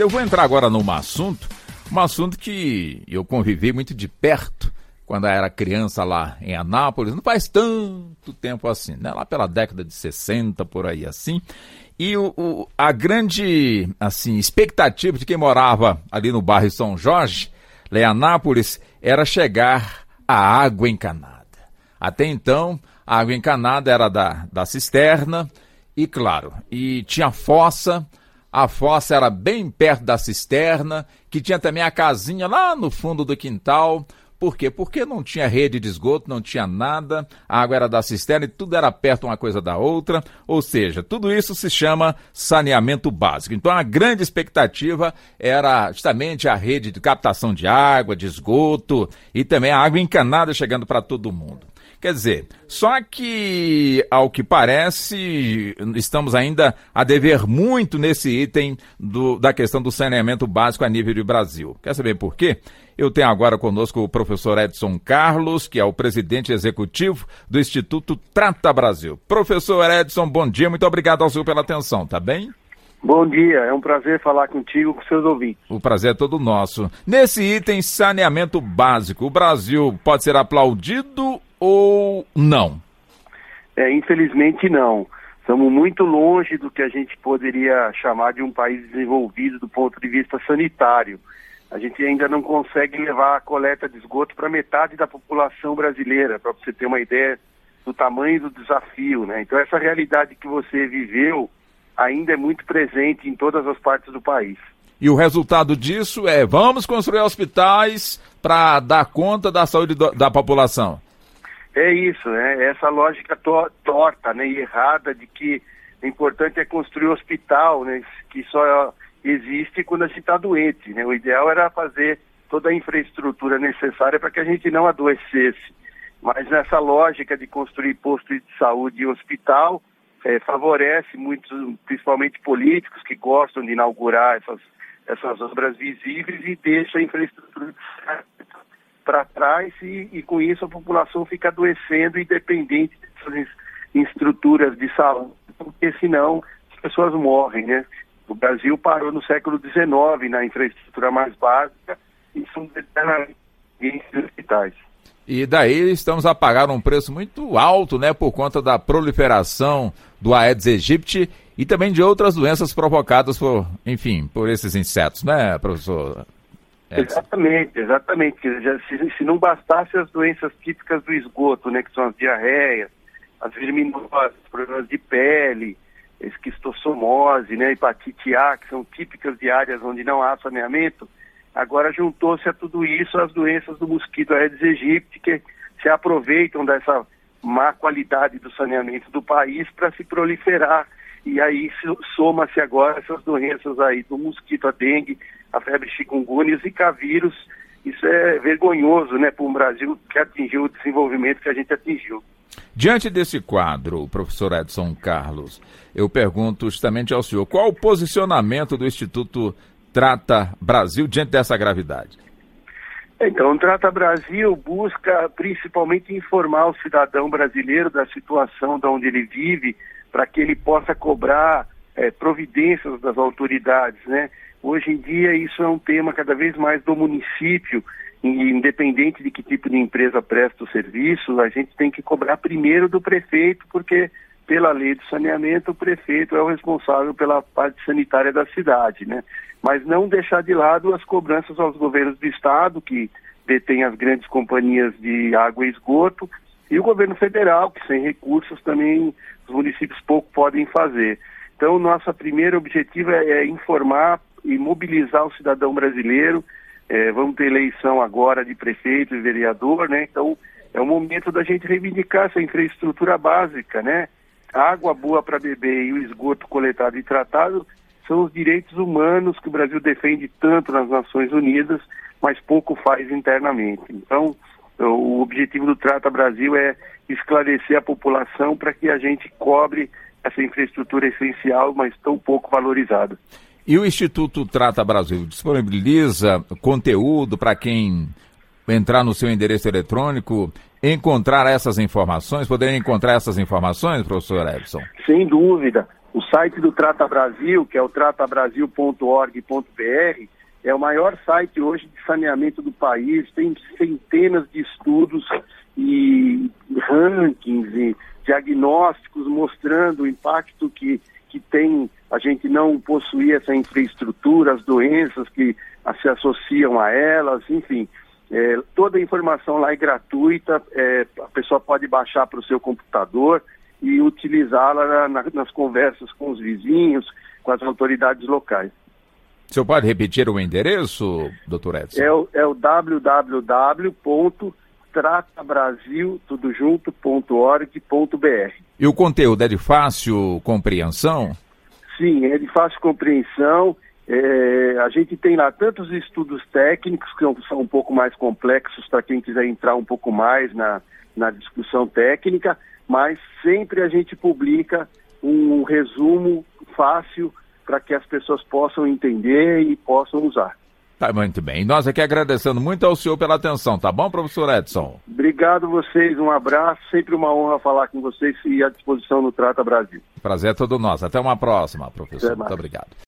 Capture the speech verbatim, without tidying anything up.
Eu vou entrar agora num assunto, um assunto que eu convivi muito de perto quando eu era criança lá em Anápolis, não faz tanto tempo assim, né? Lá pela década de sessenta, por aí assim. E o, o, a grande assim, expectativa de quem morava ali no bairro São Jorge, lá em Anápolis, era chegar a água encanada. Até então, a água encanada era da, da cisterna e, claro, e tinha fossa. A fossa era bem perto da cisterna, que tinha também a casinha lá no fundo do quintal. Por quê? Porque não tinha rede de esgoto, não tinha nada, a água era da cisterna e tudo era perto uma coisa da outra. Ou seja, tudo isso se chama saneamento básico. Então a grande expectativa era justamente a rede de captação de água, de esgoto e também a água encanada chegando para todo mundo. Quer dizer, só que, ao que parece, estamos ainda a dever muito nesse item do, da questão do saneamento básico a nível de Brasil. Quer saber por quê? Eu tenho agora conosco o professor Edson Carlos, que é o presidente executivo do Instituto Trata Brasil. Professor Edson, bom dia, muito obrigado ao senhor pela atenção, tá bem? Bom dia, é um prazer falar contigo, com seus ouvintes. O prazer é todo nosso. Nesse item saneamento básico, o Brasil pode ser aplaudido ou não? É, infelizmente não. Estamos muito longe do que a gente poderia chamar de um país desenvolvido do ponto de vista sanitário. A gente ainda não consegue levar a coleta de esgoto para metade da população brasileira, para você ter uma ideia do tamanho do desafio, né? Então essa realidade que você viveu ainda é muito presente em todas as partes do país. E o resultado disso é, vamos construir hospitais para dar conta da saúde do, da população. É isso, né? Essa lógica to- torta, né? E errada de que o importante é construir hospital, né? Que só existe quando a gente está doente, né? O ideal era fazer toda a infraestrutura necessária para que a gente não adoecesse. Mas nessa lógica de construir posto de saúde e hospital, É, favorece muitos, principalmente políticos, que gostam de inaugurar essas, essas obras visíveis e deixa a infraestrutura para trás e, e com isso a população fica adoecendo e dependente dessas estruturas de saúde, porque senão as pessoas morrem, né? O Brasil parou no século dezenove na infraestrutura mais básica e são eternamente hospitais. E daí estamos a pagar um preço muito alto, né, por conta da proliferação do Aedes aegypti e também de outras doenças provocadas por, enfim, por esses insetos, né, professor Edson? Exatamente, exatamente. Se, se não bastasse as doenças típicas do esgoto, né, que são as diarreias, as verminoses, problemas de pele, esquistossomose, né, hepatite A, que são típicas de áreas onde não há saneamento, agora juntou-se a tudo isso as doenças do mosquito Aedes aegypti, que se aproveitam dessa má qualidade do saneamento do país para se proliferar. E aí soma-se agora essas doenças aí do mosquito, a dengue, a febre chikungunya, o zika vírus. Isso é vergonhoso, né, para um Brasil que atingiu o desenvolvimento que a gente atingiu. Diante desse quadro, professor Edson Carlos, eu pergunto justamente ao senhor, qual o posicionamento do Instituto Trata Brasil diante dessa gravidade? Então, o Trata Brasil busca principalmente informar o cidadão brasileiro da situação de onde ele vive, para que ele possa cobrar é, providências das autoridades, né? Hoje em dia isso é um tema cada vez mais do município, independente de que tipo de empresa presta o serviço, a gente tem que cobrar primeiro do prefeito, porque pela lei do saneamento o prefeito é o responsável pela parte sanitária da cidade, né? Mas não deixar de lado as cobranças aos governos do estado, que detêm as grandes companhias de água e esgoto, e o governo federal, que sem recursos também os municípios pouco podem fazer. Então, nosso primeiro objetivo é, é informar e mobilizar o cidadão brasileiro. É, vamos ter eleição agora de prefeito e vereador, né? Então, é o momento da gente reivindicar essa infraestrutura básica, né? A água boa para beber e o esgoto coletado e tratado são os direitos humanos que o Brasil defende tanto nas Nações Unidas, mas pouco faz internamente. Então, o objetivo do Trata Brasil é esclarecer a população para que a gente cobre essa infraestrutura essencial, mas tão pouco valorizada. E o Instituto Trata Brasil disponibiliza conteúdo para quem entrar no seu endereço eletrônico, encontrar essas informações, poder encontrar essas informações, professor Edson? Sem dúvida. O site do Trata Brasil, que é o trata brasil ponto org ponto br, é o maior site hoje de saneamento do país, tem centenas de estudos e rankings e diagnósticos mostrando o impacto que, que tem a gente não possuir essa infraestrutura, as doenças que se associam a elas, enfim. É, toda a informação lá é gratuita, é, a pessoa pode baixar para o seu computador e utilizá-la na, nas conversas com os vizinhos, com as autoridades locais. O senhor pode repetir o endereço, doutor Edson? É o, é o w w w ponto trata brasil tudo junto ponto org ponto br. E o conteúdo é de fácil compreensão? Sim, é de fácil compreensão. É, a gente tem lá tantos estudos técnicos que são um pouco mais complexos para quem quiser entrar um pouco mais na, na discussão técnica, mas sempre a gente publica um resumo fácil para que as pessoas possam entender e possam usar. Tá, muito bem. Nós aqui agradecendo muito ao senhor pela atenção, tá bom, professor Edson? Obrigado a vocês, um abraço, sempre uma honra falar com vocês e à disposição no Trata Brasil. Prazer é todo nosso. Até uma próxima, professor. Muito obrigado.